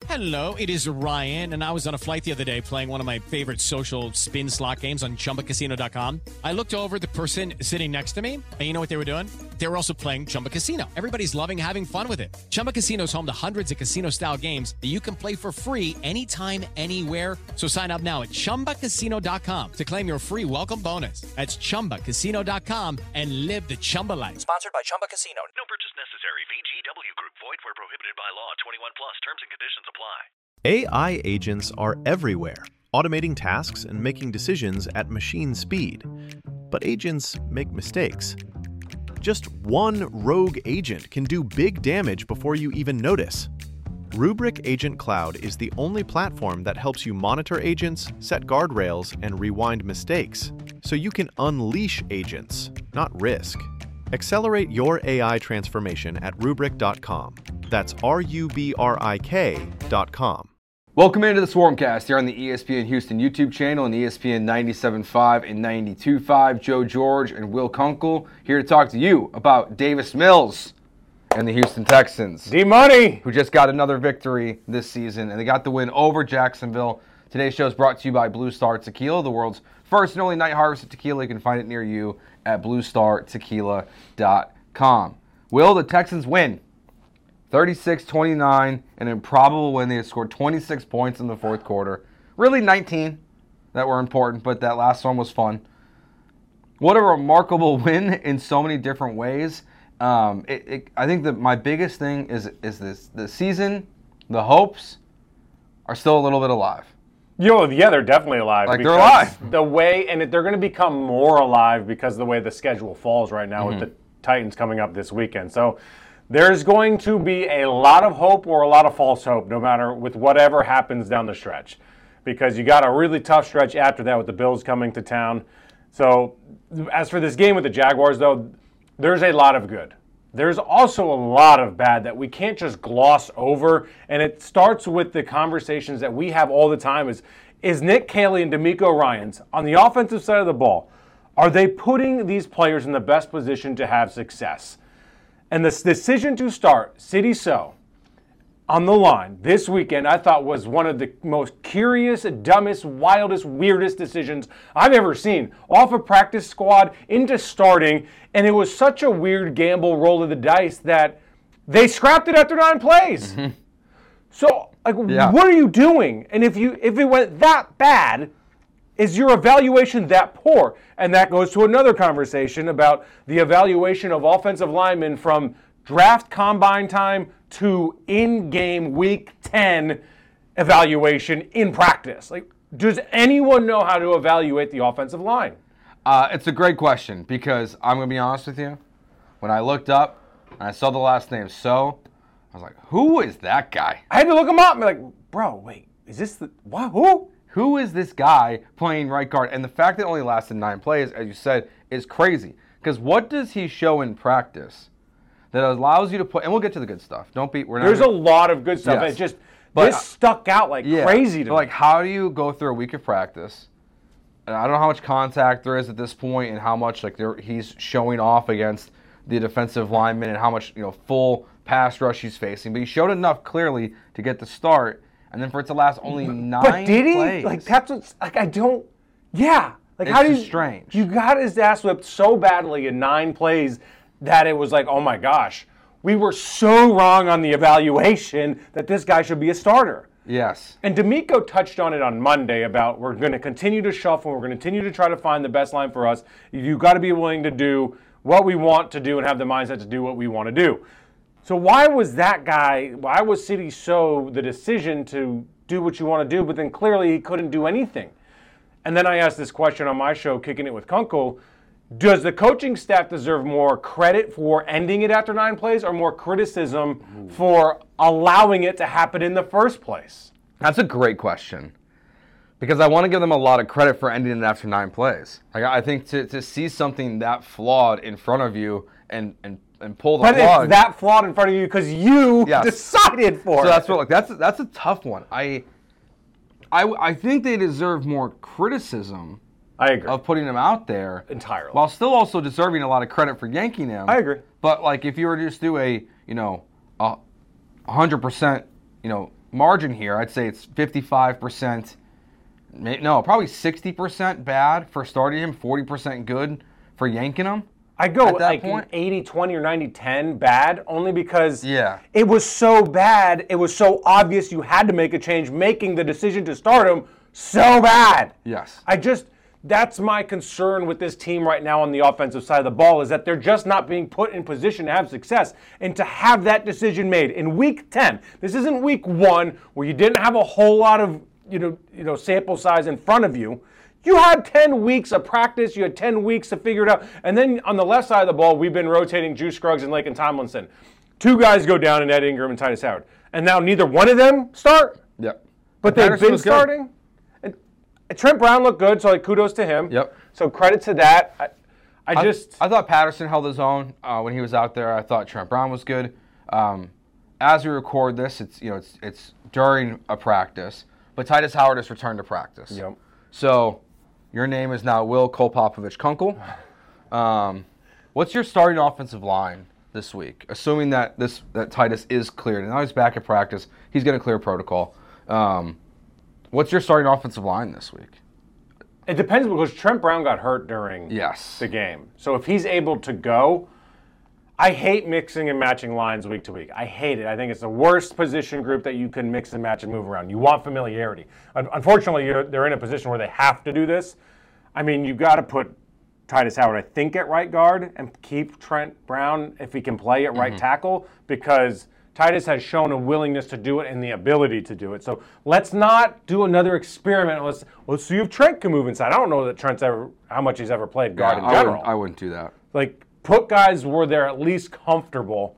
Hello, it is Ryan, and I was on a flight the other day playing one of my favorite social spin slot games on ChumbaCasino.com. I looked over at the person sitting next to me, and you know what they were doing? They were also playing Chumba Casino. Everybody's loving having fun with it. Chumba Casino is home to hundreds of casino-style games that you can play for free anytime, anywhere. So sign up now at ChumbaCasino.com to claim your free welcome bonus. That's ChumbaCasino.com and live the Chumba life. Sponsored by Chumba Casino. No purchase necessary. VGW Group. Void where prohibited by law. 21 plus. Terms and conditions apply. AI agents are everywhere, automating tasks and making decisions at machine speed. But agents make mistakes. Just one rogue agent can do big damage before you even notice. Rubrik Agent Cloud is the only platform that helps you monitor agents, set guardrails, and rewind mistakes, so you can unleash agents, not risk. Accelerate your AI transformation at Rubrik.com. That's RUBRIK.com. Welcome into the Swarmcast here on the ESPN Houston YouTube channel and ESPN 97.5 and 92.5. Joe George and Will Kunkel here to talk to you about Davis Mills and the Houston Texans. D-Money! Who just got another victory this season, and they got the win over Jacksonville. Today's show is brought to you by Blue Star Tequila, the world's first and only night harvested tequila. You can find it near you at bluestartequila.com. Will, the Texans win 36-29, an improbable win. They had scored 26 points in the fourth quarter. Really 19 that were important, but that last one was fun. What a remarkable win in so many different ways. I think that my biggest thing is this: the season, the hopes are still a little bit alive. Yeah, they're definitely alive. Like, they're alive. The way, and they're going to become more alive because of the way the schedule falls right now with the Titans coming up this weekend. So there's going to be a lot of hope or a lot of false hope, no matter with whatever happens down the stretch, because you got a really tough stretch after that with the Bills coming to town. So as for this game with the Jaguars, though, there's a lot of good. There's also a lot of bad that we can't just gloss over, and it starts with the conversations that we have all the time is Nick Caley and DeMeco Ryans on the offensive side of the ball, are they putting these players in the best position to have success? And this decision to start Sidy Sow on the line this weekend, I thought was one of the most curious, dumbest, wildest, weirdest decisions I've ever seen. Off a practice squad into starting, and it was such a weird gamble, roll of the dice, that they scrapped it after 9 plays. Mm-hmm. So, what are you doing? And if it went that bad, is your evaluation that poor? And that goes to another conversation about the evaluation of offensive linemen from draft combine time to in-game week 10 evaluation in practice. Does anyone know how to evaluate the offensive line? It's a great question, because I'm going to be honest with you. When I looked up and I saw the last name Sow, I was like, who is that guy? I had to look him up and be like, bro, wait, is this the, what, who? Who is this guy playing right guard? And the fact that it only lasted 9 plays, as you said, is crazy. Because what does he show in practice that allows you to put, and we'll get to the good stuff. There's a lot of good stuff. Yes. This stuck out crazy to me. How do you go through a week of practice? And I don't know how much contact there is at this point, and how much he's showing off against the defensive lineman, and how much full pass rush he's facing. But he showed enough clearly to get the start, and then for it to last only 9 plays. But did he? That's what's I don't. Yeah. It's strange. You got his ass whipped so badly in 9 plays that it was oh my gosh, we were so wrong on the evaluation that this guy should be a starter. Yes. And DeMeco touched on it on Monday about we're going to continue to shuffle, we're going to continue to try to find the best line for us. You've got to be willing to do what we want to do and have the mindset to do what we want to do. So why was Sidy Sow the decision to do what you want to do, but then clearly he couldn't do anything? And then I asked this question on my show, Kicking It with Kunkel. Does the coaching staff deserve more credit for ending it after 9 plays, or more criticism for allowing it to happen in the first place? That's a great question, because I want to give them a lot of credit for ending it after 9 plays. I think to see something that flawed in front of you and pull the plug. But it's that flawed in front of you because you decided for it. So that's a tough one. I think they deserve more criticism. I agree. Of putting him out there entirely, while still also deserving a lot of credit for yanking him. I agree. But if you were to just do a 100% margin here. I'd say it's 55%. No, probably 60% bad for starting him, 40% good for yanking him. I go at that like point. 80-20 or 90-10 bad, only because Yeah. it was so bad, it was so obvious you had to make a change, making the decision to start him so bad. Yes. That's my concern with this team right now on the offensive side of the ball, is that they're just not being put in position to have success and to have that decision made in week 10. This isn't week 1 where you didn't have a whole lot of sample size in front of you. You had 10 weeks of practice. You had 10 weeks to figure it out. And then on the left side of the ball, we've been rotating Juice Scruggs and Laken Tomlinson. 2 guys go down in Ed Ingram and Titus Howard. And now neither one of them start. Yep. But they've Patterson been was good. starting. And Trent Brown looked good, so kudos to him. Yep. So credit to that. I thought Patterson held his own when he was out there. I thought Trent Brown was good. As we record this, it's during a practice, but Titus Howard has returned to practice. Yep. So your name is now Will Cole Popovich Kunkel. What's your starting offensive line this week, assuming that Titus is cleared and now he's back at practice? He's going to clear protocol. What's your starting offensive line this week? It depends, because Trent Brown got hurt during the game. So if he's able to go, I hate mixing and matching lines week to week. I hate it. I think it's the worst position group that you can mix and match and move around. You want familiarity. Unfortunately, they're in a position where they have to do this. I mean, you've got to put Titus Howard, I think, at right guard and keep Trent Brown, if he can play, at right tackle, because Titus has shown a willingness to do it and the ability to do it. So let's not do another experiment. Let's see if Trent can move inside. I don't know that Trent's how much he's ever played guard in general. I wouldn't do that. Like, put guys where they're at least comfortable.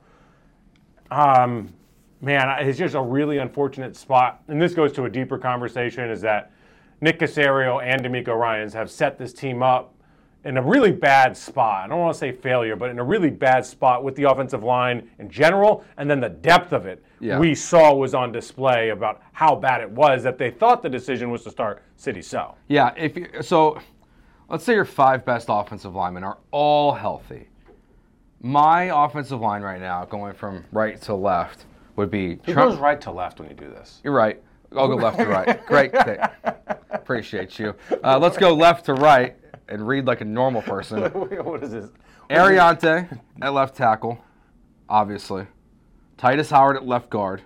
Man, it's just a really unfortunate spot. And this goes to a deeper conversation, is that Nick Caserio and D'Amico Ryans have set this team up in a really bad spot. I don't want to say failure, but in a really bad spot with the offensive line in general, and then the depth of it we saw was on display about how bad it was that they thought the decision was to start Sidy Sow. Yeah, so let's say your 5 best offensive linemen are all healthy. My offensive line right now, going from right to left, would be... Who goes right to left when you do this? You're right. I'll go left to right. Great pick. Appreciate you. Let's go left to right and read like a normal person. What is this? Ariante at left tackle, obviously. Titus Howard at left guard.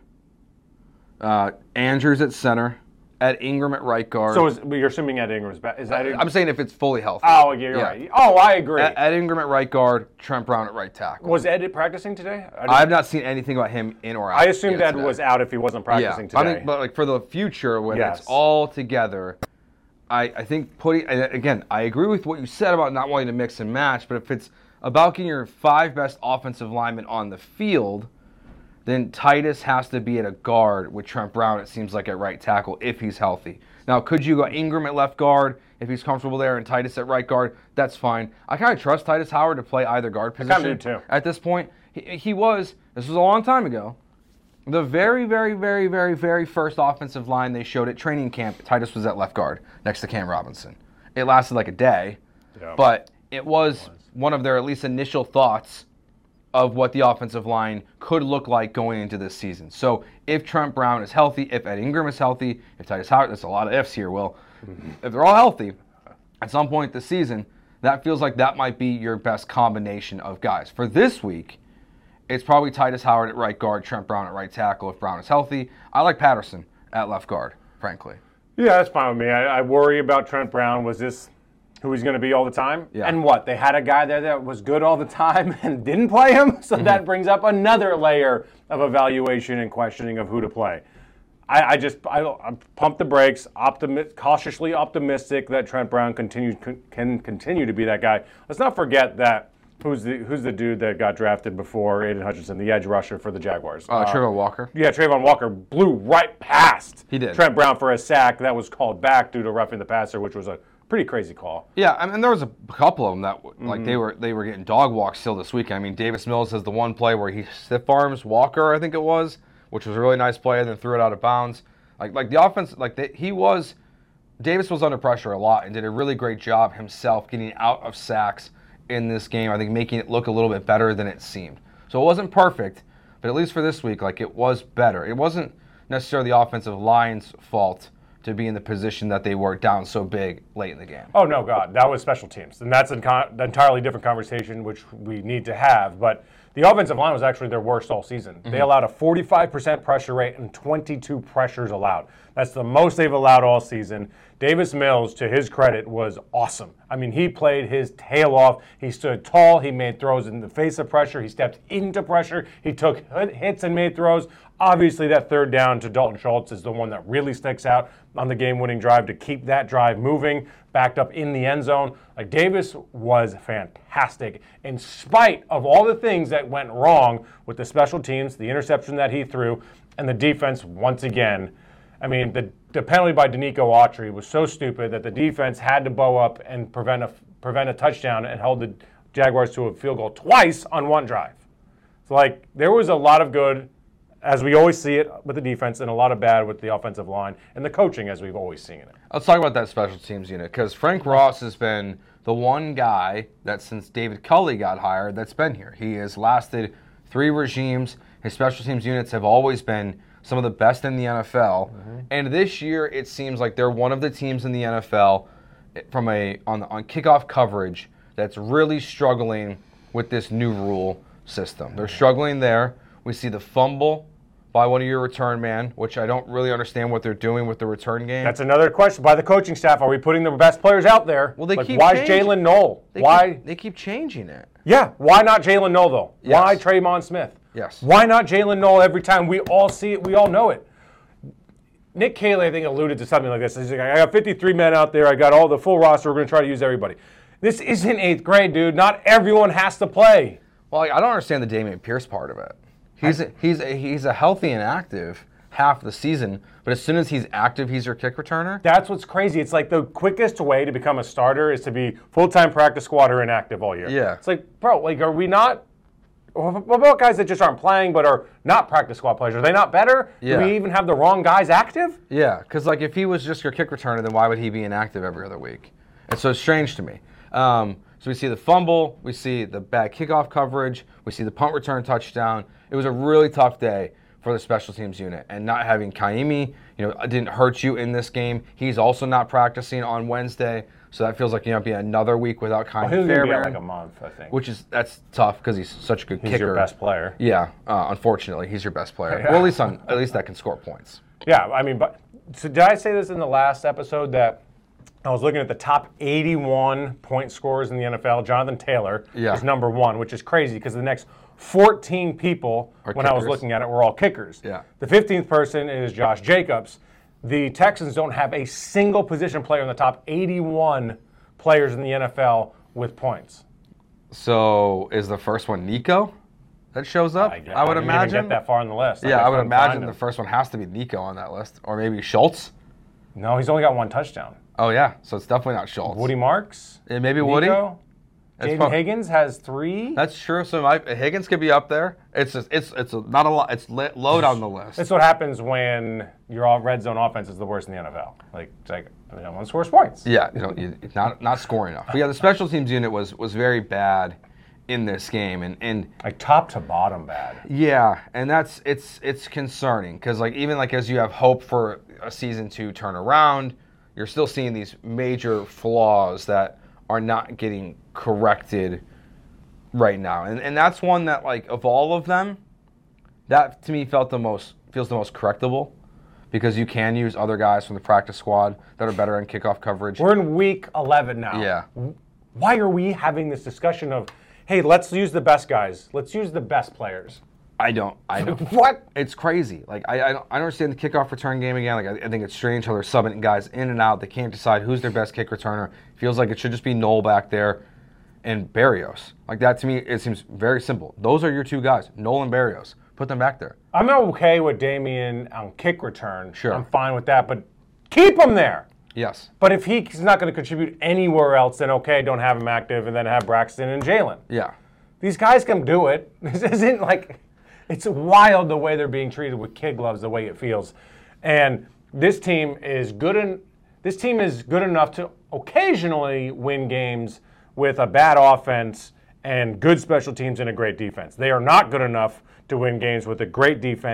Andrews at center. Ed Ingram at right guard. So you're assuming Ed Ingram's back? Is that? I'm saying if it's fully healthy. Oh, yeah, you're right. Oh, I agree. Ed Ingram at right guard. Trent Brown at right tackle. Was Ed practicing today? I have not seen anything about him in or out. I assumed Ed was out if he wasn't practicing today. I think, but like for the future, when it's all together, I think again, I agree with what you said about not wanting to mix and match, but if it's about getting your 5 best offensive linemen on the field, then Titus has to be at a guard with Trent Brown, it seems like, at right tackle if he's healthy. Now, could you go Ingram at left guard if he's comfortable there and Titus at right guard? That's fine. I kind of trust Titus Howard to play either guard position. I kind of do too. At this point. This was a long time ago, the very, very, very, very, very first offensive line they showed at training camp, Titus was at left guard next to Cam Robinson. It lasted like a day, but it was one of their at least initial thoughts of what the offensive line could look like going into this season. So if Trent Brown is healthy, if Ed Ingram is healthy, if Titus Howard, there's a lot of ifs here, Will. If they're all healthy, at some point this season, that feels like that might be your best combination of guys. For this week, it's probably Titus Howard at right guard, Trent Brown at right tackle if Brown is healthy. I like Patterson at left guard, frankly. Yeah, that's fine with me. I worry about Trent Brown. Was this who he's going to be all the time? Yeah. And what? They had a guy there that was good all the time and didn't play him? So that brings up another layer of evaluation and questioning of who to play. I pump the brakes, cautiously optimistic that Trent Brown can continue to be that guy. Let's not forget that who's the dude that got drafted before Aiden Hutchinson, the edge rusher for the Jaguars? Trayvon Walker. Yeah, Trayvon Walker blew right past Trent Brown for a sack that was called back due to roughing the passer, which was a pretty crazy call. Yeah, I mean, there was a couple of them that like they were getting dog walks still this weekend. I mean, Davis Mills has the one play where he stiff arms Walker, I think it was, which was a really nice play, and then threw it out of bounds. Like the offense, Davis was under pressure a lot and did a really great job himself getting out of sacks in this game. I think making it look a little bit better than it seemed. So it wasn't perfect, but at least for this week, like it was better. It wasn't necessarily the offensive line's fault to be in the position that they were down so big late in the game. Oh, no, God. That was special teams. And that's an entirely different conversation, which we need to have. But the offensive line was actually their worst all season. They allowed a 45% pressure rate and 22 pressures allowed. That's the most they've allowed all season. Davis Mills, to his credit, was awesome. I mean, he played his tail off. He stood tall. He made throws in the face of pressure. He stepped into pressure. He took hits and made throws. Obviously, that third down to Dalton Schultz is the one that really sticks out on the game-winning drive to keep that drive moving, backed up in the end zone. Like, Davis was fantastic in spite of all the things that went wrong with the special teams, the interception that he threw, and the defense once again. I mean, the penalty by Danico Autry was so stupid that the defense had to bow up and prevent a touchdown and held the Jaguars to a field goal twice on one drive. So, like, there was a lot of good, as we always see it with the defense, and a lot of bad with the offensive line and the coaching, as we've always seen it. Let's talk about that special teams unit, because Frank Ross has been the one guy that since David Culley got hired that's been here. He has lasted 3 regimes. His special teams units have always been some of the best in the NFL. And this year, it seems like they're one of the teams in the NFL from on kickoff coverage that's really struggling with this new rule system. They're struggling there. We see the fumble by one of your return man, which I don't really understand what they're doing with the return game. That's another question by the coaching staff. Are we putting the best players out there? Well, they like, keep why changing. Jalen Knoll? They keep changing it. Yeah, why not Jalen Knoll, though? Yes. Why Trayvon Smith? Yes. Why not Jalen Knoll every time? We all see it. We all know it. Nick Caley, I think, alluded to something like this. He's like, I got 53 men out there. I got all the full roster. We're going to try to use everybody. This isn't 8th grade, dude. Not everyone has to play. Well, I don't understand the Dameon Pierce part of it. He's a healthy and active half the season, but as soon as he's active, he's your kick returner. That's what's crazy. It's like the quickest way to become a starter is to be full-time practice squad or inactive all year. Yeah. It's like, bro, like, are we not? What about guys that just aren't playing but are not practice squad players? Are they not better? Yeah. Do we even have the wrong guys active? Yeah, because like if he was just your kick returner, then why would he be inactive every other week? It's so strange to me. So we see the fumble, we see the bad kickoff coverage, we see the punt return touchdown. It was a really tough day for the special teams unit, and not having Kaimi, didn't hurt you in this game. He's also not practicing on Wednesday, so that feels like be another week without Kaimi He'll be Fairbairn. like a month, I think. That's tough because he's such a good kicker. He's your best player. Yeah, unfortunately, he's your best player. Well, at least that can score points. Yeah, I mean, but so did I say this in the last episode that I was looking at the top 81 point scorers in the NFL? Jonathan Taylor is number 1, which is crazy because the next 14 people, when I was looking at it, were all kickers. Yeah. The 15th person is Josh Jacobs. The Texans don't have a single position player in the top 81 players in the NFL with points. So is the first one Nico that shows up? I would imagine. Didn't even get that far on the list. Yeah, I would imagine the first one has to be Nico on that list. Or maybe Schultz. No, he's only got 1 touchdown. Oh, yeah. So it's definitely not Schultz. Woody Marks? Yeah, maybe Woody. Jaden Higgins has 3. That's true. So Higgins could be up there. It's not a lot. It's low down the list. That's what happens when your red zone offense is the worst in the NFL. Like, they don't want to score points. Yeah, you're not scoring enough. But yeah, the special teams unit was very bad in this game, and like top to bottom bad. Yeah, and it's concerning because even as you have hope for a season to turn around, you're still seeing these major flaws that are not getting corrected right now. And that's one that, of all of them, that to me feels the most correctable because you can use other guys from the practice squad that are better in kickoff coverage. We're in week 11 now. Yeah. Why are we having this discussion of, hey, let's use the best guys. Let's use the best players. I don't. What? It's crazy. I don't understand the kickoff return game again. I think it's strange how they're subbing guys in and out. They can't decide who's their best kick returner. Feels like it should just be Knoll back there and Berrios. That to me, it seems very simple. Those are your 2 guys, Knoll and Berrios. Put them back there. I'm okay with Damian on kick return. Sure. I'm fine with that, but keep him there. Yes. But if he's not going to contribute anywhere else, then okay, don't have him active and then have Braxton and Jalen. Yeah. These guys can do it. This isn't it's wild the way they're being treated with kid gloves, the way it feels. And this team is good enough to occasionally win games with a bad offense and good special teams and a great defense. They are not good enough to win games with a great defense,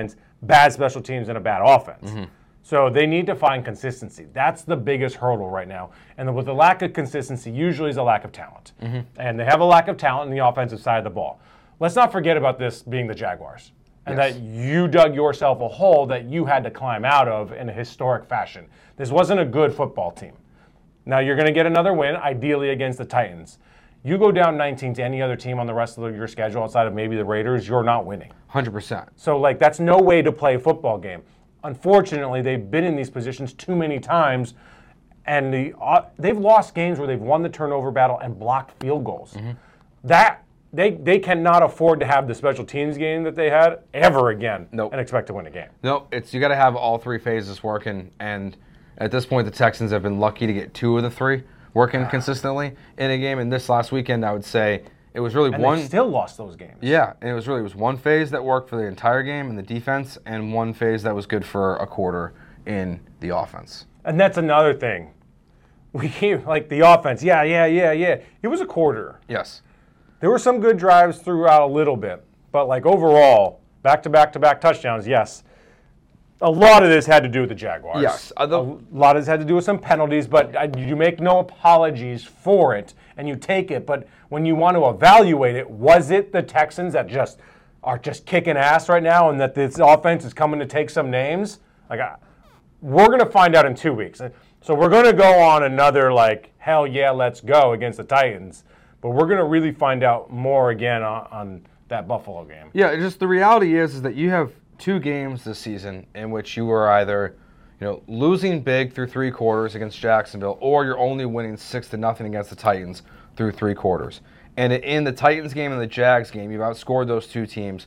bad special teams and a bad offense. So they need to find consistency. That's the biggest hurdle right now. And with the lack of consistency, usually is a lack of talent. And they have a lack of talent in the offensive side of the ball. Let's not forget about this being the Jaguars. And that you dug yourself a hole that you had to climb out of in a historic fashion. This wasn't a good football team. Now you're going to get another win, ideally against the Titans. You go down 19 to any other team on the rest of your schedule outside of maybe the Raiders, you're not winning. 100%. So, that's no way to play a football game. Unfortunately, they've been in these positions too many times, and they've lost games where they've won the turnover battle and blocked field goals. That they cannot afford to have the special teams game that they had ever again and expect to win a game. Nope, you got to have all three phases working, and at this point, the Texans have been lucky to get 2 of the 3 working consistently in a game. And this last weekend, I would say it was really and they still lost those games. Yeah, and it was one phase that worked for the entire game in the defense, and one phase that was good for a quarter in the offense. And that's another thing. We keep the offense. Yeah. It was a quarter. Yes. There were some good drives throughout a little bit, but overall, back-to-back touchdowns, yes. A lot of this had to do with the Jaguars. Yes. A lot of this had to do with some penalties, but you make no apologies for it, and you take it. But when you want to evaluate it, was it the Texans that are just kicking ass right now and that this offense is coming to take some names? We're going to find out in 2 weeks. So we're going to go on another, hell yeah, let's go against the Titans. But we're going to really find out more again on that Buffalo game. Yeah, just the reality is that you have 2 games this season in which you were either, losing big through 3 quarters against Jacksonville, or you're only winning 6-0 against the Titans through 3 quarters. And in the Titans game and the Jags game, you've outscored those 2 teams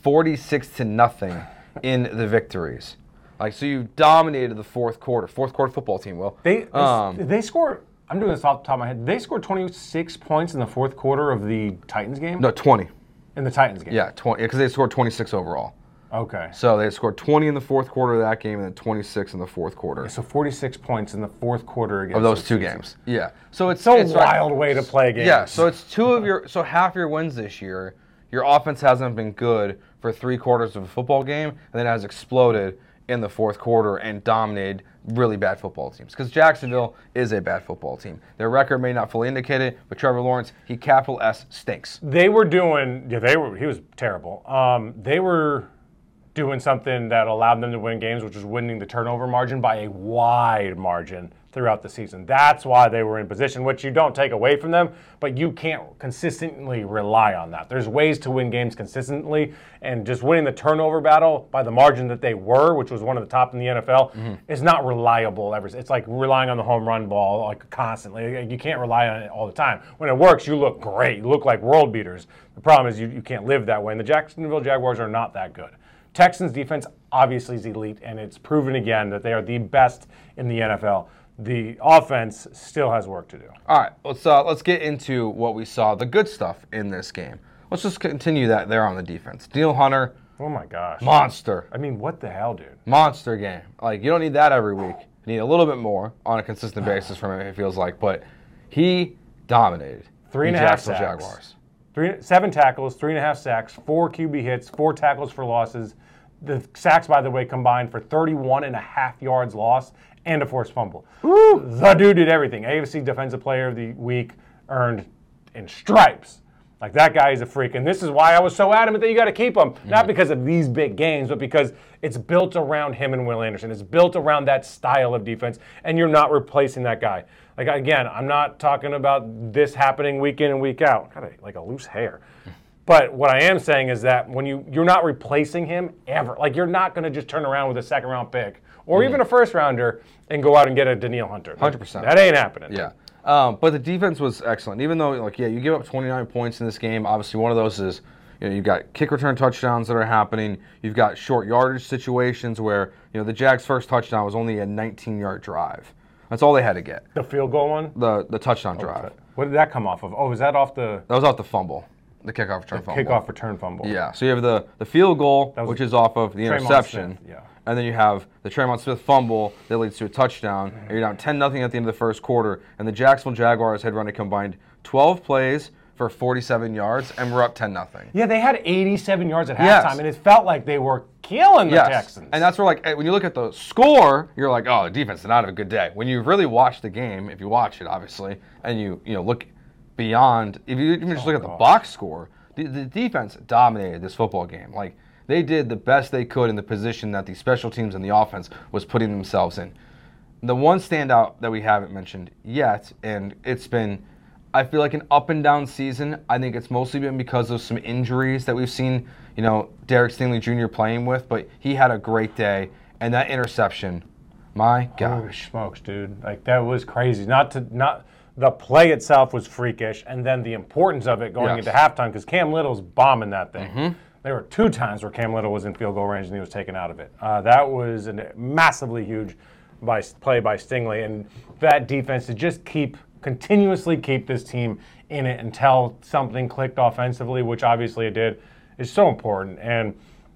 46-0 in the victories. So you dominated the fourth quarter football team. Well, they scored. I'm doing this off the top of my head. They scored 26 points in the fourth quarter of the Titans game. No, 20 in the Titans game. Yeah, 20 because they scored 26 overall. Okay. So they scored 20 in the fourth quarter of that game and then 26 in the fourth quarter. So 46 points in the fourth quarter against of those 2 games. Yeah. So it's a wild way to play games. Yeah. So it's half your wins this year. Your offense hasn't been good for 3 quarters of a football game, and then it has exploded in the fourth quarter and dominated really bad football teams. Because Jacksonville is a bad football team. Their record may not fully indicate it, but Trevor Lawrence, he capital S stinks. He was terrible. They were doing something that allowed them to win games, which was winning the turnover margin by a wide margin throughout the season. That's why they were in position, which you don't take away from them, but you can't consistently rely on that. There's ways to win games consistently, and just winning the turnover battle by the margin that they were, which was one of the top in the NFL, is not reliable ever. It's like relying on the home run ball constantly. You can't rely on it all the time. When it works, you look great. You look like world beaters. The problem is you can't live that way, and the Jacksonville Jaguars are not that good. Texans defense obviously is elite, and it's proven again that they are the best in the NFL. The offense still has work to do. All right, let's get into what we saw, the good stuff in this game. Let's just continue that there on the defense. Danielle Hunter. Oh my gosh. Monster. I mean, what the hell, dude? Monster game. You don't need that every week. You need a little bit more on a consistent basis from him, it feels like. But he dominated 3.5 sacks. Jaguars. 7 tackles, 3.5 sacks, 4 QB hits, 4 tackles for losses. The sacks, by the way, combined for 31.5 yards lost and a forced fumble. Woo! The dude did everything. AFC Defensive Player of the Week, earned in stripes. That guy is a freak. And this is why I was so adamant that you got to keep him. Not because of these big games, but because it's built around him and Will Anderson. It's built around that style of defense, and you're not replacing that guy. Again, I'm not talking about this happening week in and week out. Got a loose hair. But what I am saying is that when you're not replacing him ever. You're not going to just turn around with a second-round pick or even a first-rounder and go out and get a Danielle Hunter. 100%. That ain't happening. Yeah. But the defense was excellent. Even though, you give up 29 points in this game, obviously one of those is, you've got kick return touchdowns that are happening. You've got short yardage situations where, the Jags' first touchdown was only a 19-yard drive. That's all they had to get. The field goal one? The touchdown drive. What did that come off of? Oh, was that off the... That was off the fumble. The kickoff return fumble. Kickoff return fumble. Yeah. So you have the field goal, which is off of the interception. Smith, yeah. And then you have the Tremont Smith fumble that leads to a touchdown. And you're down 10-0 at the end of the first quarter. And the Jacksonville Jaguars had run a combined 12 plays for 47 yards, and we're up 10-0. Yeah, they had 87 yards at Yes. halftime, and it felt like they were killing the Texans. And that's where, like, when you look at the score, you're like, oh, the defense did not have a good day. When you really watch the game, if you watch it, obviously, and you look beyond, if you even just look at the box score, the defense dominated this football game. Like, they did the best they could in the position that the special teams and the offense was putting themselves in. The one standout that we haven't mentioned yet, and it's been, I feel like, an up and down season. I think it's mostly been because of some injuries that we've seen, Derek Stingley Jr. playing with, but he had a great day. And that interception, my gosh. Holy smokes, dude. Like, that was crazy. Not the play itself was freakish, and then the importance of it going into halftime, because Cam Little's bombing that thing. Mm-hmm. There were 2 times where Cam Little was in field goal range and he was taken out of it. That was a massively huge play by Stingley, and that defense to just continuously keep this team in it until something clicked offensively, which obviously it did, is so important. And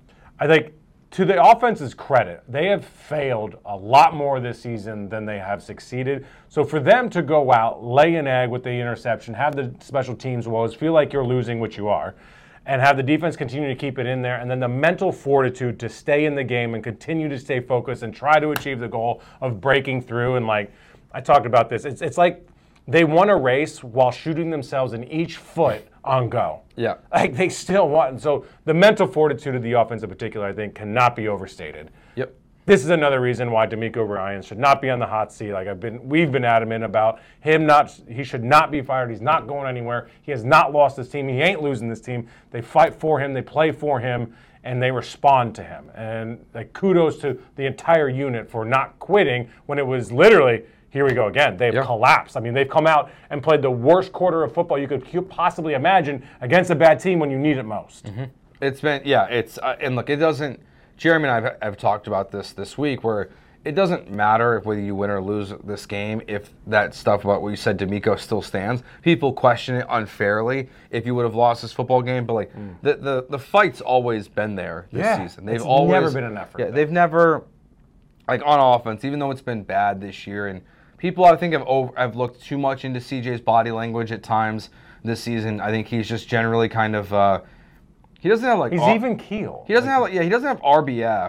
I think, to the offense's credit, they have failed a lot more this season than they have succeeded. So for them to go out, lay an egg with the interception, have the special teams woes, feel like you're losing, which you are, and have the defense continue to keep it in there, and then the mental fortitude to stay in the game and continue to stay focused and try to achieve the goal of breaking through. And, like, I talked about this, it's like they won a race while shooting themselves in each foot on go. Yeah. Like, they still won. So the mental fortitude of the offense in particular, I think, cannot be overstated. Yep. This is another reason why D'Amico Ryans should not be on the hot seat. Like, we've been adamant about him he should not be fired. He's not going anywhere. He has not lost this team. He ain't losing this team. They fight for him. They play for him, and they respond to him. And, like, kudos to the entire unit for not quitting when it was literally, here we go again. They've collapsed. I mean, they've come out and played the worst quarter of football you could possibly imagine against a bad team when you need it most. Mm-hmm. It's been, and look, it doesn't, Jeremy and I have talked about this week, where it doesn't matter whether you win or lose this game if that stuff about what you said, D'Amico, still stands. People question it unfairly if you would have lost this football game, but, like, the fight's always been there this season. They've always never been an effort. Yeah, they've never, like, on offense, even though it's been bad this year, and people, I think, have looked too much into CJ's body language at times this season. I think he's just generally kind of, he doesn't have, like, he's even keel. He doesn't have, he doesn't have RBF.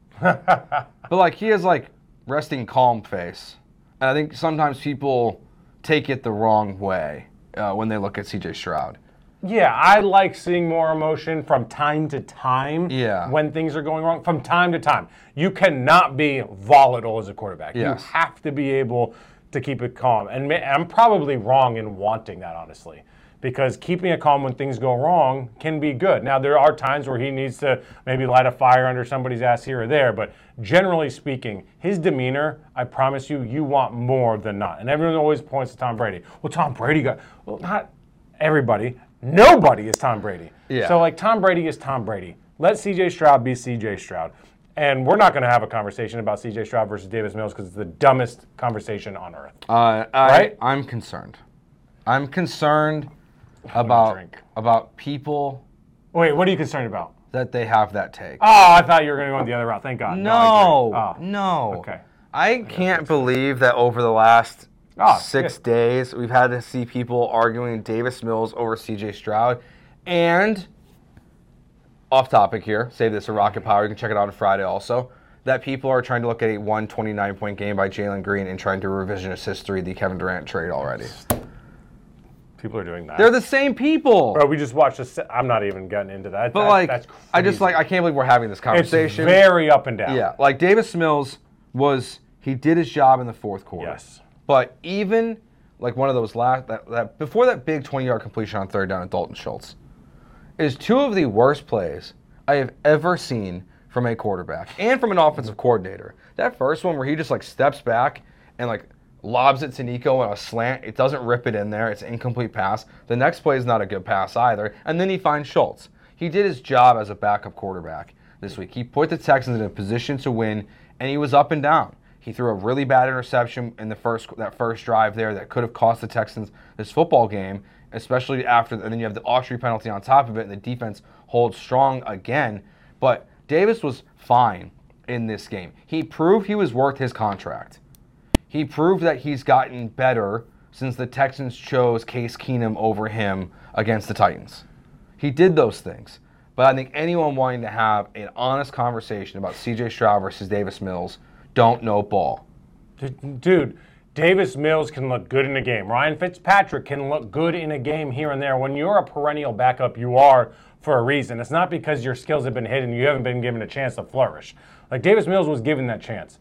But, like, he has, like, resting calm face. And I think sometimes people take it the wrong way when they look at CJ Stroud. Yeah, I like seeing more emotion from time to time when things are going wrong. From time to time. You cannot be volatile as a quarterback. Yes. You have to be able to keep it calm. And I'm probably wrong in wanting that, honestly, because keeping it calm when things go wrong can be good. Now, there are times where he needs to maybe light a fire under somebody's ass here or there, but generally speaking, his demeanor, I promise you, you want more than not. And everyone always points to Tom Brady. Well, Tom Brady well, not everybody. Nobody is Tom Brady. Yeah. So, like, Tom Brady is Tom Brady. Let C.J. Stroud be C.J. Stroud. And we're not going to have a conversation about C.J. Stroud versus Davis Mills because it's the dumbest conversation on earth. Right? I'm concerned. I'm concerned about people. Wait, what are you concerned about? That they have that take. Oh, I thought you were going to go the other route. Thank God. No. Okay. I can't believe that over the last 6 days, we've had to see people arguing Davis Mills over C.J. Stroud. And, off topic here, save this for Rocket Power, you can check it out on Friday also, that people are trying to look at a 129-point game by Jalen Green and trying to revisionist history the Kevin Durant trade already. People are doing that. They're the same people. Bro, we just watched I'm not even getting into that. But, that's crazy. I can't believe we're having this conversation. It's very up and down. Yeah, like Davis Mills he did his job in the fourth quarter. Yes. But even like one of those before that big 20-yard completion on third down at Dalton Schultz is two of the worst plays I have ever seen from a quarterback and from an offensive coordinator. That first one where he just like steps back and like lobs it to Nico on a slant. It doesn't rip it in there. It's an incomplete pass. The next play is not a good pass either. And then he finds Schultz. He did his job as a backup quarterback this week. He put the Texans in a position to win, and he was up and down. He threw a really bad interception in that first drive there that could have cost the Texans this football game, especially and then you have the Austria penalty on top of it, and the defense holds strong again. But Davis was fine in this game. He proved he was worth his contract. He proved that he's gotten better since the Texans chose Case Keenum over him against the Titans. He did those things. But I think anyone wanting to have an honest conversation about C.J. Stroud versus Davis Mills don't know ball. Dude, Davis Mills can look good in a game. Ryan Fitzpatrick can look good in a game here and there. When you're a perennial backup, you are for a reason. It's not because your skills have been hidden. You haven't been given a chance to flourish. Like Davis Mills was given that chance.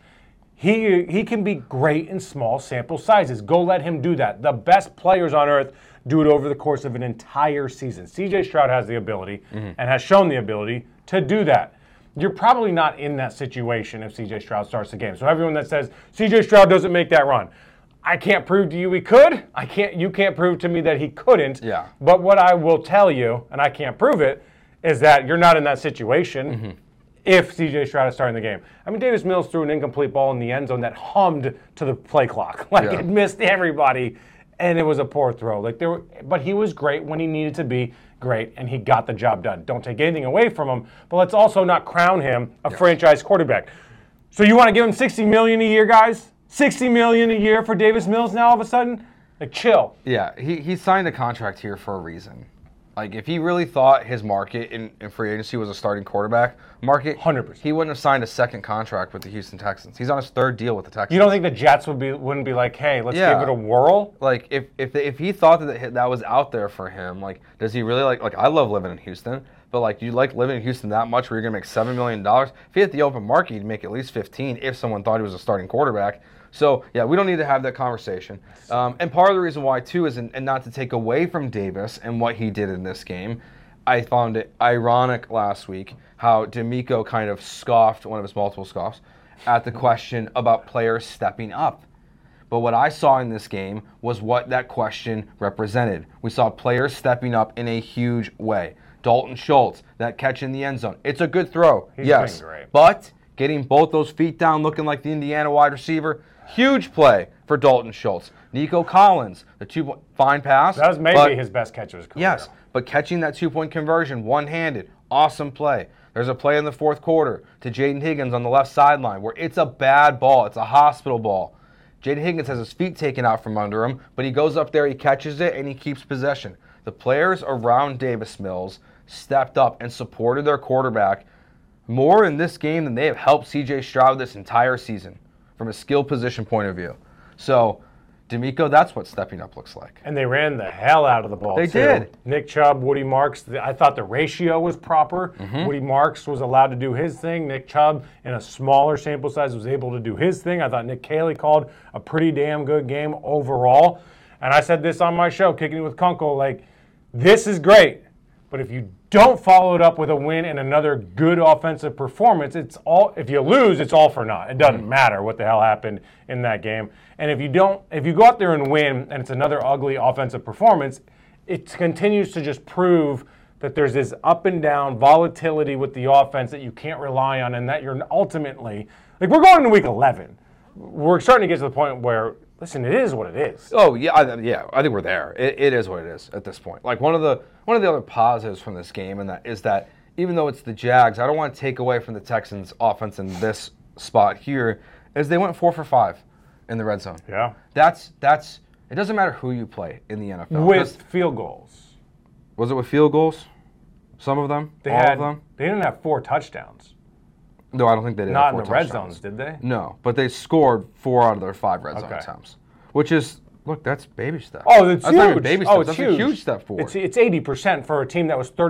He can be great in small sample sizes. Go let him do that. The best players on earth do it over the course of an entire season. C.J. Stroud has the ability and has shown the ability to do that. You're probably not in that situation if C.J. Stroud starts the game. So everyone that says C.J. Stroud doesn't make that run, I can't prove to you he could. You can't prove to me that he couldn't. Yeah. But what I will tell you, and I can't prove it, is that you're not in that situation if C.J. Stroud is starting the game. I mean, Davis Mills threw an incomplete ball in the end zone that hummed to the play clock. It missed everybody, and it was a poor throw. But he was great when he needed to be great, and he got the job done. Don't take anything away from him, but let's also not crown him a franchise quarterback. So you want to give him $60 million a year, guys? $60 million a year for Davis Mills now all of a sudden? Like, chill. Yeah, he signed a contract here for a reason. Like, if he really thought his market in free agency was a starting quarterback market, 100%. He wouldn't have signed a second contract with the Houston Texans. He's on his third deal with the Texans. You don't think the Jets wouldn't be like, hey, let's give it a whirl? Like, if he thought that was out there for him, like, does he really like I love living in Houston, but like, do you like living in Houston that much where you're going to make $7 million? If he hit the open market, he'd make at least 15 if someone thought he was a starting quarterback. So, yeah, we don't need to have that conversation. And part of the reason why, too, is, and not to take away from Davis and what he did in this game, I found it ironic last week how D'Amico kind of scoffed, one of his multiple scoffs, at the question about players stepping up. But what I saw in this game was what that question represented. We saw players stepping up in a huge way. Dalton Schultz, that catch in the end zone. It's a good throw, yes. But getting both those feet down looking like the Indiana wide receiver, huge play for Dalton Schultz. Nico Collins, the fine pass. That was maybe his best catch of his career. Yes, but catching that two-point conversion one-handed, awesome play. There's a play in the fourth quarter to Jaden Higgins on the left sideline where it's a bad ball. It's a hospital ball. Jaden Higgins has his feet taken out from under him, but he goes up there, he catches it, and he keeps possession. The players around Davis Mills stepped up and supported their quarterback more in this game than they have helped C.J. Stroud this entire season from a skill position point of view. So, D'Amico, that's what stepping up looks like. And they ran the hell out of the ball, They did. Nick Chubb, Woody Marks, I thought the ratio was proper. Woody Marks was allowed to do his thing. Nick Chubb, in a smaller sample size, was able to do his thing. I thought Nick Caley called a pretty damn good game overall. And I said this on my show, Kicking It with Kunkel, like, this is great. But if you don't follow it up with a win and another good offensive performance, if you lose, it's all for naught. It doesn't matter what the hell happened in that game. And if you go out there and win and it's another ugly offensive performance, it continues to just prove that there's this up and down volatility with the offense that you can't rely on, and that you're ultimately, like, we're going into week 11. We're starting to get to the point where, listen, it is what it is. Oh, yeah, I think we're there. It is what it is at this point. Like, one of the other positives from this game is that even though it's the Jags, I don't want to take away from the Texans' offense in this spot here, is they went 4 for 5 in the red zone. Yeah. That's it doesn't matter who you play in the NFL. With field goals. Was it with field goals? Some of them? All of them? They didn't have 4 touchdowns. No, I don't think they did. Not in the red zones, did they? No, but they scored 4 out of their 5 red zone attempts, which is, look, that's baby step. Oh, that's huge. Not even baby steps. Oh, it's that's huge. A huge step forward. It's 80% for a team that was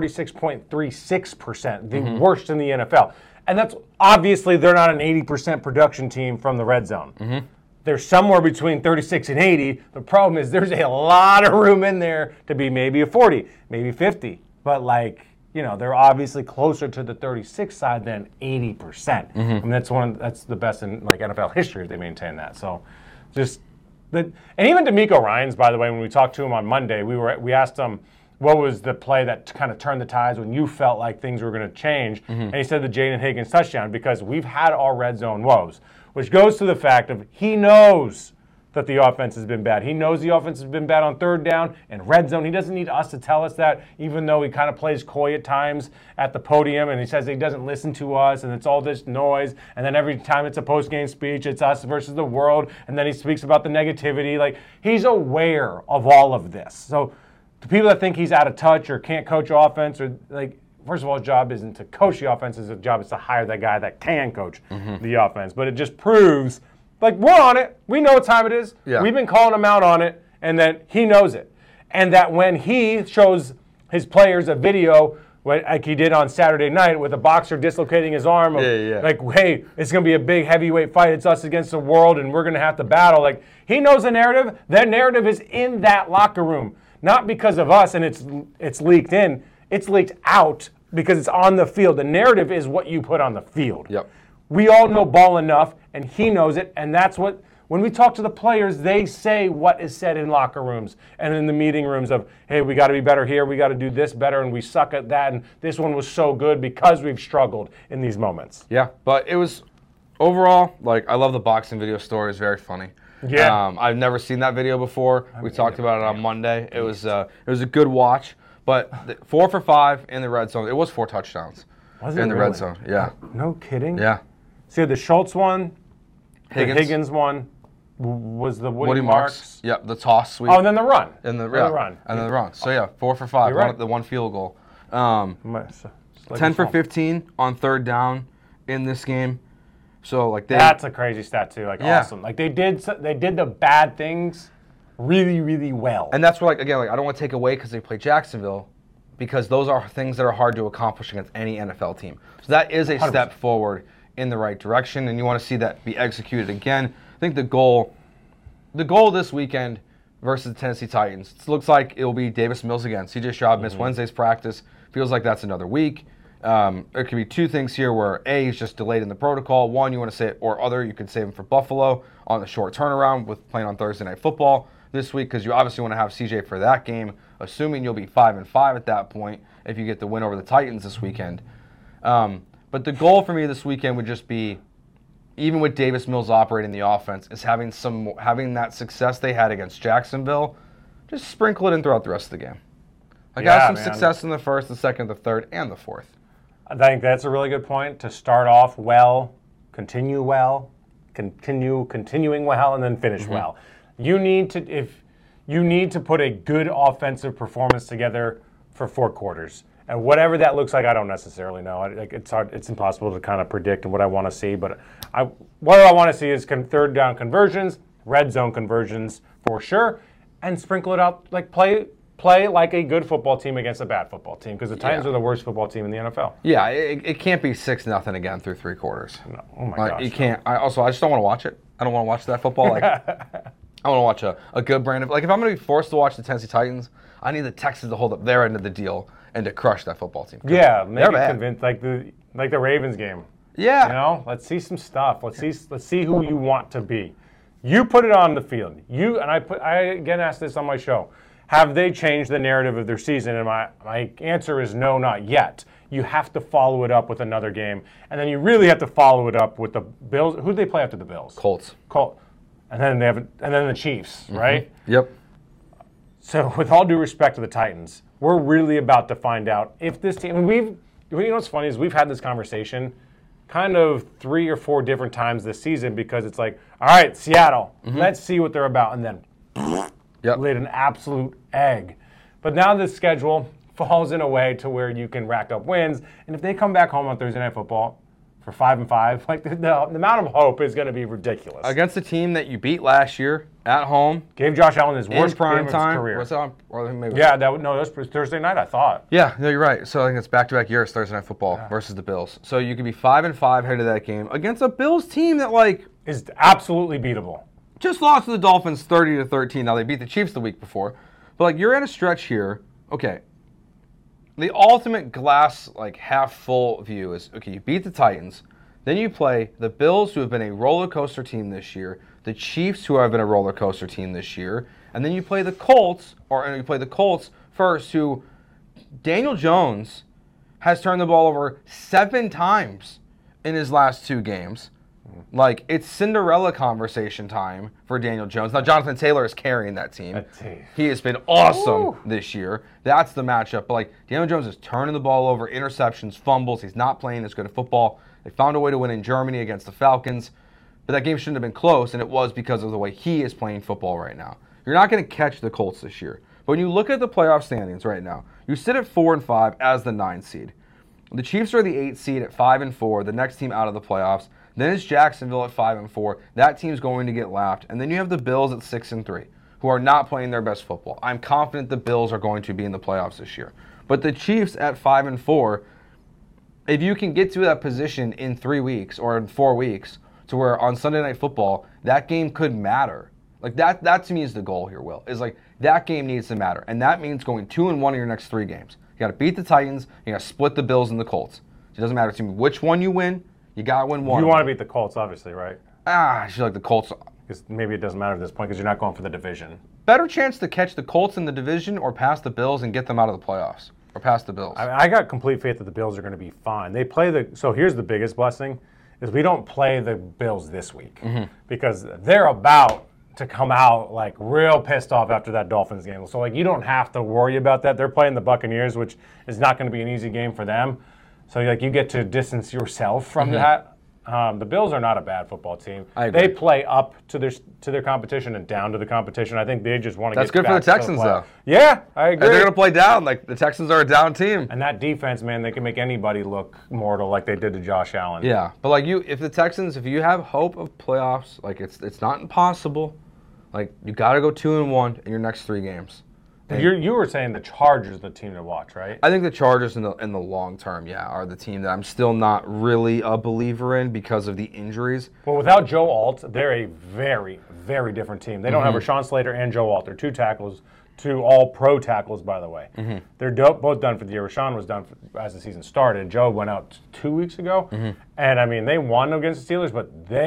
36.36%, the worst in the NFL. And that's obviously they're not an 80% production team from the red zone. They're somewhere between 36 and 80. The problem is there's a lot of room in there to be maybe a 40, maybe 50. But, like, you know, they're obviously closer to the 36 side than 80%. I mean, that's the best in, like, NFL history if they maintain that. So, and even D'Amico Ryans, by the way, when we talked to him on Monday, we asked him what was the play that kind of turned the tides when you felt like things were going to change, and he said the Jaden Higgins touchdown, because we've had our red zone woes, which goes to the fact of he knows that the offense has been bad. He knows the offense has been bad on third down and red zone. He doesn't need us to tell us that, even though he kind of plays coy at times at the podium and he says he doesn't listen to us and it's all this noise. And then every time it's a post-game speech, it's us versus the world. And then he speaks about the negativity. Like, he's aware of all of this. So the people that think he's out of touch or can't coach offense, or like, first of all, his job isn't to coach the offense. His job is to hire that guy that can coach the offense. But it just proves, like, we're on it. We know what time it is. Yeah. We've been calling him out on it, and that he knows it. And that when he shows his players a video, like he did on Saturday night with a boxer dislocating his arm, like, hey, it's going to be a big heavyweight fight. It's us against the world, and we're going to have to battle. Like, he knows the narrative. That narrative is in that locker room, not because of us, and it's leaked in. It's leaked out because it's on the field. The narrative is what you put on the field. Yep. We all know ball enough, and he knows it, and that's what, when we talk to the players, they say what is said in locker rooms and in the meeting rooms of, hey, we got to be better here, we got to do this better, and we suck at that, and this one was so good because we've struggled in these moments. Yeah, but it was, overall, like, I love the boxing video story. It's very funny. Yeah. I've never seen that video before. We talked about it on Monday. It was a good watch, but 4 for 5 in the red zone. It was 4 touchdowns Was it in the really? red zone. Yeah. No kidding? Yeah. See, the Schultz one, Higgins. the Higgins one was the Woody Marks. Marks. Yep, the toss sweep. Oh, and then the run. And the run. And then the run. So, yeah, 4 for 5. You're right. The one field goal. It's like 10 for a- 15 on third down in this game. So, like, That's a crazy stat too. Like, Yeah. awesome. Like, they did the bad things really, really well. And that's where, like, again, like, I don't want to take away because they play Jacksonville, because those are things that are hard to accomplish against any NFL team. So that is a 100%. step forward in the right direction, and you want to see that be executed again. I think the goal this weekend versus the Tennessee Titans, it looks like it will be Davis Mills again. CJ Stroud missed Wednesday's practice. Feels like that's another week. There could be two things here where A, he's just delayed in the protocol. One, you want to say, or other, you could save him for Buffalo on the short turnaround with playing on Thursday Night Football this week, because you obviously want to have CJ for that game, assuming you'll be 5-5 at that point if you get the win over the Titans this weekend. But the goal for me this weekend would just be, even with Davis Mills operating the offense, is having that success they had against Jacksonville, just sprinkle it in throughout the rest of the game. Like, Yeah, have some man. success in the first, the second, the third, and the fourth. I think that's a really good point, to start off well, continuing well, and then finish well. You need to put a good offensive performance together for 4 quarters. And whatever that looks like, I don't necessarily know. It's hard. It's impossible to kind of predict what I want to see. But what I want to see is third down conversions, red zone conversions for sure, and sprinkle it out, like play like a good football team against a bad football team, because the Titans are the worst football team in the NFL. Yeah, it can't be 6-0 again through 3 quarters. No. Oh my Like, gosh. you can't. I just don't want to watch it. I don't want to watch that football. Like, I want to watch a good brand of, like, if I'm going to be forced to watch the Tennessee Titans, I need the Texans to hold up their end of the deal and to crush that football team. Yeah, make they're it bad. convinced, like the Ravens game. Yeah. You know, let's see some stuff. Let's see who you want to be. You put it on the field. I again asked this on my show. Have they changed the narrative of their season? And my answer is no, not yet. You have to follow it up with another game, and then you really have to follow it up with the Bills. Who do they play after the Bills? Colts. And then the Chiefs, right? Yep. So, with all due respect to the Titans, we're really about to find out if this team. You know what's funny is we've had this conversation kind of 3 or 4 different times this season, because it's like, all right, Seattle, let's see what they're about, and then laid an absolute egg. But now the schedule falls in a way to where you can rack up wins, and if they come back home on Thursday Night Football for 5-5, like the amount of hope is going to be ridiculous. Against a team that you beat last year at home Gave Josh Allen his in worst prime game of time. his career. What's that on? Or maybe Yeah, that was Thursday night, I thought. Yeah, no, you're right. So I think it's back-to-back years Thursday Night Football versus the Bills. So you could be 5-5 headed to that game against a Bills team that, like, Is absolutely beatable. just lost to the Dolphins 30-13. Now they beat the Chiefs the week before, but, like, you're at a stretch here. Okay, the ultimate glass, like, half full view is, okay, you beat the Titans, then you play the Bills, who have been a roller coaster team this year, the Chiefs, who have been a roller coaster team this year, and then you play the Colts, first, who Daniel Jones has turned the ball over 7 times in his last 2 games. Like, it's Cinderella conversation time for Daniel Jones. Now, Jonathan Taylor is carrying that team. He has been awesome this year. That's the matchup. But, like, Daniel Jones is turning the ball over, interceptions, fumbles. He's not playing as good at football. They found a way to win in Germany against the Falcons. But that game shouldn't have been close, and it was because of the way he is playing football right now. You're not going to catch the Colts this year. But when you look at the playoff standings right now, you sit at 4-5 as the 9 seed. The Chiefs are the 8 seed at 5-4, the next team out of the playoffs. Then it's Jacksonville at 5-4. That team's going to get lapped. And then you have the Bills at 6-3, who are not playing their best football. I'm confident the Bills are going to be in the playoffs this year. But the Chiefs at 5-4, if you can get to that position in 3 weeks or in 4 weeks, to where on Sunday Night Football, that game could matter. Like that to me is the goal here, Will. Is like that game needs to matter. And that means going 2-1 in your next 3 games. You got to beat the Titans. You got to split the Bills and the Colts. It doesn't matter to me which one you win. You got to win one. You want to beat the Colts, obviously, right? I feel like the Colts. Because maybe it doesn't matter at this point because you're not going for the division. Better chance to catch the Colts in the division or pass the Bills and get them out of the playoffs. Or pass the Bills. I got complete faith that the Bills are going to be fine. They play so here's the biggest blessing, is we don't play the Bills this week. Because they're about to come out like real pissed off after that Dolphins game. So like you don't have to worry about that. They're playing the Buccaneers, which is not going to be an easy game for them. So like you get to distance yourself from that. The Bills are not a bad football team. They play up to their competition and down to the competition. I think they just want to get back. That's good for the Texans, though. Yeah, I agree. They're going to play down. Like the Texans are a down team. And that defense, man, they can make anybody look mortal like they did to Josh Allen. Yeah, but like if the Texans, if you have hope of playoffs, like it's not impossible. Like you got to go 2-1 in your next 3 games. You were saying the Chargers are the team to watch, right? I think the Chargers in the long term, are the team that I'm still not really a believer in because of the injuries. Well, without Joe Alt, they're a very, very different team. They don't have Rashawn Slater and Joe Alt. They're 2 tackles, 2 all-pro tackles, by the way. They're both done for the year. Rashawn was done as the season started. Joe went out 2 weeks ago. And, I mean, they won against the Steelers, but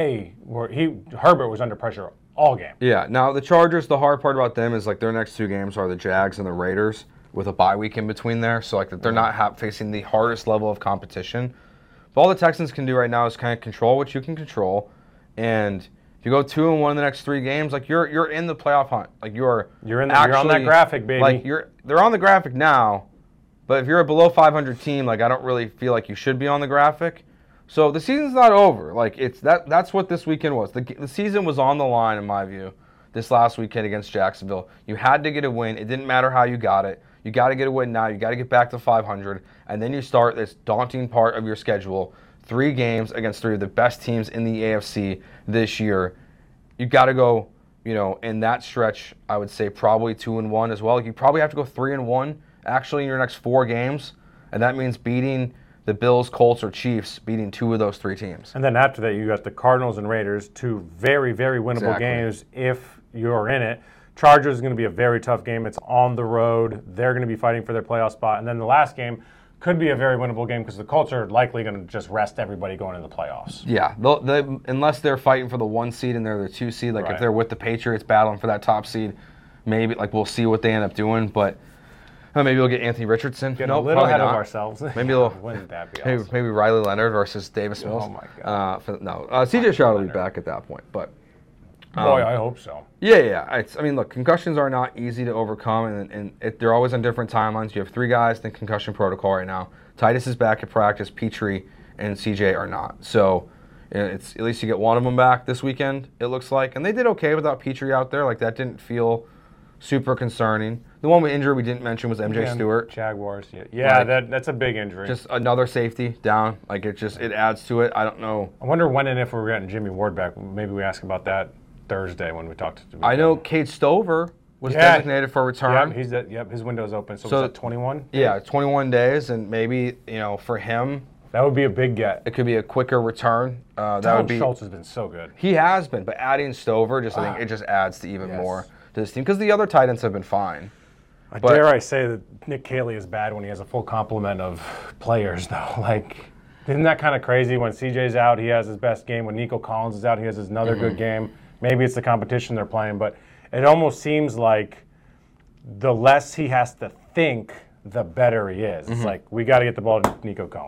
Herbert was under pressure all game. Yeah. Now, the Chargers, the hard part about them is, like, their next 2 games are the Jags and the Raiders with a bye week in between there. So, like, they're not facing the hardest level of competition. But all the Texans can do right now is kind of control what you can control. And if you go 2-1 in the next 3 games, like, you're in the playoff hunt. Like, you're on that graphic, baby. Like, they're on the graphic now. But if you're a below 500 team, like, I don't really feel like you should be on the graphic. So the season's not over. Like that's what this weekend was. The season was on the line in my view. This last weekend against Jacksonville, you had to get a win. It didn't matter how you got it. You got to get a win now. You got to get back to 500, and then you start this daunting part of your schedule. 3 games against 3 of the best teams in the AFC this year. You got to go, in that stretch. I would say probably 2-1 as well. You probably have to go 3-1 actually in your next 4 games, and that means beating the Bills, Colts, or Chiefs, beating 2 of those 3 teams. And then after that, you got the Cardinals and Raiders, 2 very, very winnable games if you're in it. Chargers is going to be a very tough game. It's on the road. They're going to be fighting for their playoff spot. And then the last game could be a very winnable game because the Colts are likely going to just rest everybody going into the playoffs. Yeah, unless they're fighting for the 1 seed and they're the 2 seed, like if they're with the Patriots battling for that top seed, maybe we'll see what they end up doing, but maybe we'll get Anthony Richardson. Get a little ahead of ourselves. Maybe wouldn't that be awesome? Maybe Riley Leonard versus Davis Mills. Oh my God. CJ Stroud will be back at that point, but boy, I hope so. Yeah. Look, concussions are not easy to overcome, and they're always on different timelines. You have 3 guys in concussion protocol right now. Titus is back at practice. Petrie and CJ are not. So it's at least you get one of them back this weekend. It looks like, and they did okay without Petrie out there. Like that didn't feel super concerning. The one with injury we didn't mention was MJ Stewart. Jaguars, yeah. That's a big injury. Just another safety down. Like it adds to it. I don't know. I wonder when and if we're getting Jimmy Ward back. Maybe we ask about that Thursday when we talked to him. I know Cade Stover was designated for return. His window's open. So was that 21? Yeah, 21 days, and maybe for him that would be a big get. It could be a quicker return. Schultz has been so good. He has been, but adding Stover I think it just adds to even more to this team because the other tight ends have been fine. Dare I say that Nick Caley is bad when he has a full complement of players, though. Like, isn't that kind of crazy? When CJ's out, he has his best game. When Nico Collins is out, he has another good game. Maybe it's the competition they're playing, but it almost seems like the less he has to think, the better he is. It's like, we got to get the ball to Nico Collins.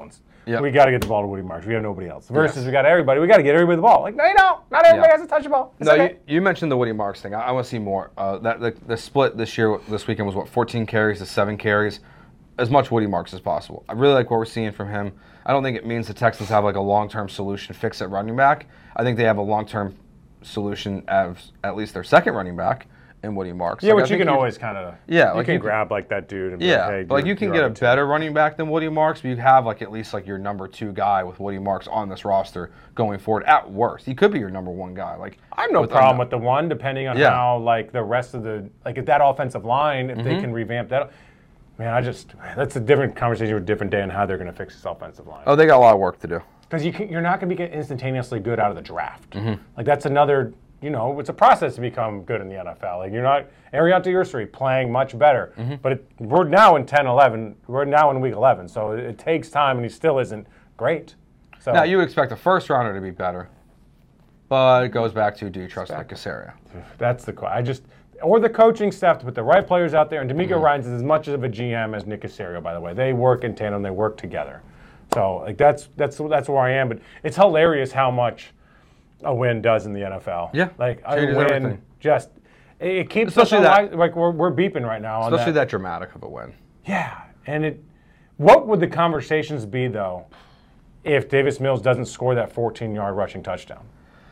Yep. We got to get the ball to Woody Marks. We have nobody else. Versus we got everybody. We got to get everybody the ball. Like, no, you don't. Not everybody has to touch the ball. It's okay. You mentioned the Woody Marks thing. I want to see more. The split this weekend was 14 carries to 7 carries. As much Woody Marks as possible. I really like what we're seeing from him. I don't think it means the Texans have like a long-term solution fix at running back. I think they have a long-term solution as at least their second running back in Woody Marks. Yeah, which you can always kind of you can grab like that dude. And be yeah, like, hey, but like you can get a better running back than Woody Marks, but you have like at least like your number 2 guy with Woody Marks on this roster going forward. At worst, he could be your number 1 guy. Like I have no problem with the one, depending on how like the rest of the if that offensive line, if they can revamp that. Man, that's a different conversation with a different day on how they're going to fix this offensive line. Oh, they got a lot of work to do. Because you're not going to be instantaneously good out of the draft. Like that's another. It's a process to become good in the NFL. Like you're not Ariante Ursary playing much better, but we're now in 10-11. We're now in week 11, so it takes time, and he still isn't great. So now you would expect the first rounder to be better, but it goes back to do you trust Nick Caserio? That's the or the coaching staff to put the right players out there. And D'Amico Ryans is as much of a GM as Nick Caserio, by the way. They work in tandem. They work together. So like that's where I am. But it's hilarious how much a win does in the NFL. Yeah, like a changes win everything. Just it keeps especially us alive. Like we're beeping right now. Especially that dramatic of a win. Yeah, and what would the conversations be though if Davis Mills doesn't score that 14-yard rushing touchdown?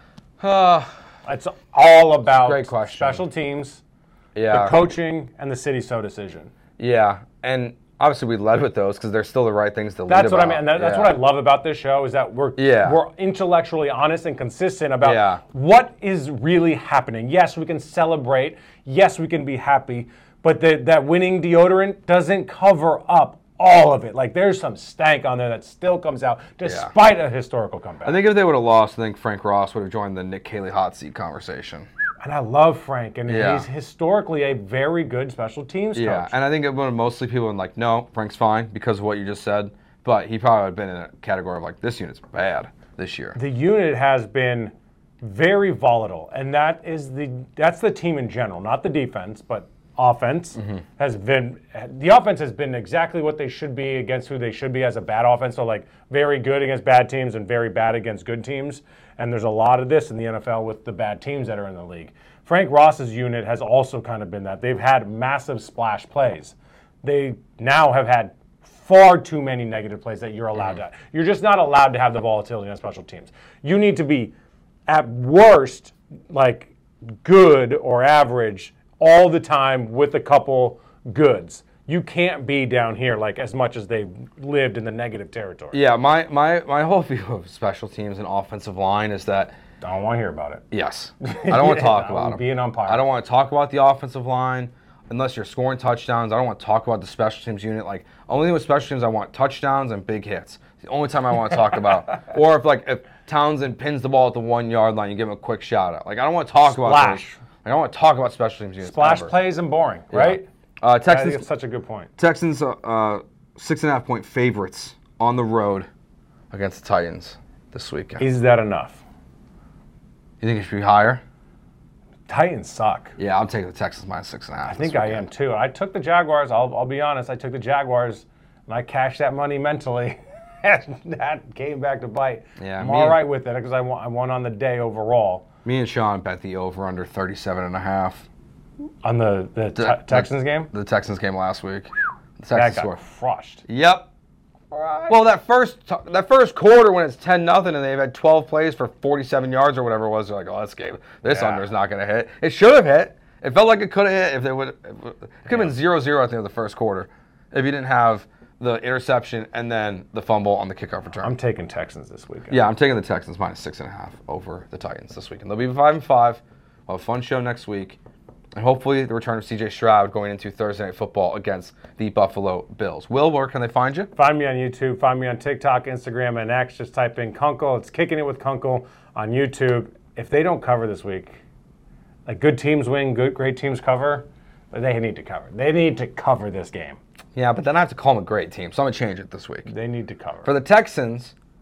It's all about great question. Special teams, the coaching, and the City So decision. Yeah, and obviously we led with those because they're still the right things to lead That's what about. I mean. That's what I love about this show is that we're intellectually honest and consistent about what is really happening. Yes, we can celebrate. Yes, we can be happy. But that winning deodorant doesn't cover up all of it. Like there's some stank on there that still comes out despite a historical comeback. I think if they would have lost, I think Frank Ross would have joined the Nick Caley hot seat conversation. And I love Frank, and he's historically a very good special teams coach. Yeah, and I think mostly people are like, no, Frank's fine because of what you just said, but he probably would have been in a category of like, this unit's bad this year. The unit has been very volatile, and that's the team in general, not the defense, but offense has been exactly what they should be against who they should be as a bad offense. So like very good against bad teams and very bad against good teams. And there's a lot of this in the NFL with the bad teams that are in the league. Frank Ross's unit has also kind of been that. They've had massive splash plays. They now have had far too many negative plays that you're allowed to. You're just not allowed to have the volatility on special teams. You need to be, at worst, like good or average all the time with a couple goods. You can't be down here like as much as they've lived in the negative territory. Yeah, my whole view of special teams and offensive line is that I don't want to hear about it. Yes. I don't want to talk about them. Be an umpire. I don't want to talk about the offensive line unless you're scoring touchdowns. I don't want to talk about the special teams unit. Like, only with special teams I want touchdowns and big hits. It's the only time I want to talk about. Or if Townsend pins the ball at the 1-yard line, you give him a quick shout out. Like, I don't want to talk about those. I don't want to talk about special teams units. Splash plays and boring, right? Texans, I think it's such a good point. Texans 6.5-point favorites on the road against the Titans this weekend. Is that enough? You think it should be higher? Titans suck. Yeah, I'm taking the Texans minus 6.5. I think I am too. I took the Jaguars. I'll be honest. I took the Jaguars, and I cashed that money mentally. That came back to bite. Yeah, I'm all right with it because I won on the day overall. Me and Sean bet the over under 37.5. On the Texans game? The Texans game last week. The Texans got crushed. Yep. Right. Well, that first quarter when it's 10-0 and they've had 12 plays for 47 yards or whatever it was, they're like, oh, this under is not going to hit. It should have hit. It felt like it could have hit if they would. It could have been 0-0 at the end of the first quarter if you didn't have the interception and then the fumble on the kickoff return. I'm taking Texans this weekend. Yeah, I'm taking the Texans minus 6.5 over the Titans this weekend. They'll be 5-5. We'll have a fun show next week. And hopefully the return of C.J. Stroud going into Thursday Night Football against the Buffalo Bills. Will, where can they find you? Find me on YouTube. Find me on TikTok, Instagram, and X. Just type in Kunkel. It's Kicking It with Kunkel on YouTube. If they don't cover this week, like good teams win, great teams cover, they need to cover. They need to cover this game. Yeah, but then I have to call them a great team, so I'm going to change it this week. They need to cover. For the Texans,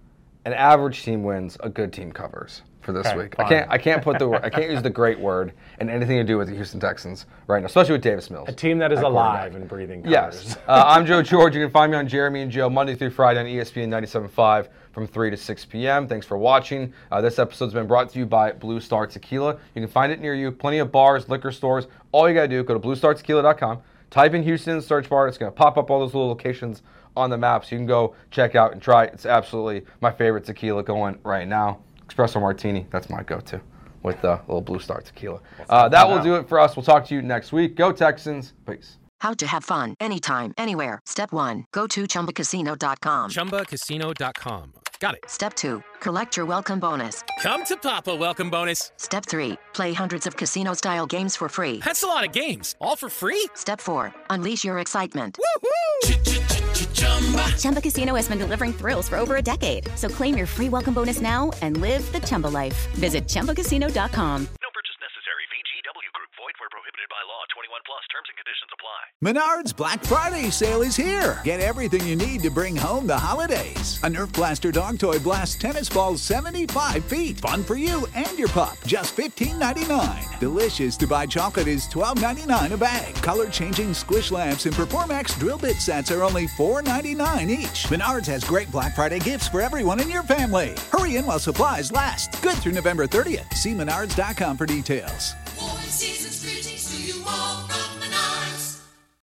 an average team wins, a good team covers for this week. Fine. I can't use the great word in anything to do with the Houston Texans right now, especially with Davis Mills. A team that is alive and breathing covers. Yes. I'm Joe George. You can find me on Jeremy and Joe Monday through Friday on ESPN 97.5 from 3 to 6 p.m. Thanks for watching. This episode's been brought to you by Blue Star Tequila. You can find it near you. Plenty of bars, liquor stores. All you got to do, go to bluestartequila.com. Type in Houston in the search bar. It's going to pop up all those little locations on the map, so you can go check out and try it. It's absolutely my favorite tequila going right now. Espresso Martini, that's my go-to with the little Blue Star Tequila. That will do it for us. We'll talk to you next week. Go Texans. Peace. How to have fun anytime, anywhere. Step 1. Go to ChumbaCasino.com. ChumbaCasino.com. Got it. Step 2. Collect your welcome bonus. Come to Papa welcome bonus. Step 3. Play hundreds of casino-style games for free. That's a lot of games. All for free? Step 4. Unleash your excitement. Chumba Casino has been delivering thrills for over a decade. So claim your free welcome bonus now and live the Chumba life. Visit ChumbaCasino.com. No purchase necessary. VGW Group. Void where prohibited by law. 21 plus. Terms and conditions apply. Menards Black Friday sale is here. Get everything you need to bring home the holidays. A Nerf Blaster dog toy blasts tennis balls 75 feet. Fun for you and your pup. Just $15.99. Delicious to buy chocolate is $12.99 a bag. Color-changing squish lamps and Performax drill bit sets are only $4.99 each. Menards has great Black Friday gifts for everyone in your family. Hurry in while supplies last. Good through November 30th. See menards.com for details.